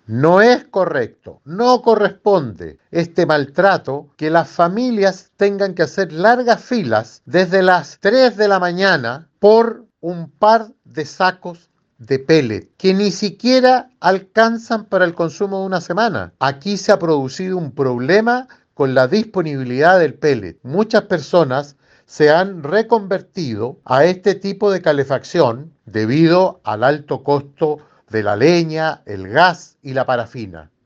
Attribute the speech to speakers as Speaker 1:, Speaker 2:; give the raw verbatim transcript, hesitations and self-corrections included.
Speaker 1: No es correcto, no corresponde este maltrato que las familias tengan que hacer largas filas desde las tres de la mañana por un par de sacos de pellet que ni siquiera alcanzan para el consumo de una semana. Aquí se ha producido un problema con la disponibilidad del pellet. Muchas personas se han reconvertido a este tipo de calefacción debido al alto costo de la leña, el gas y la parafina.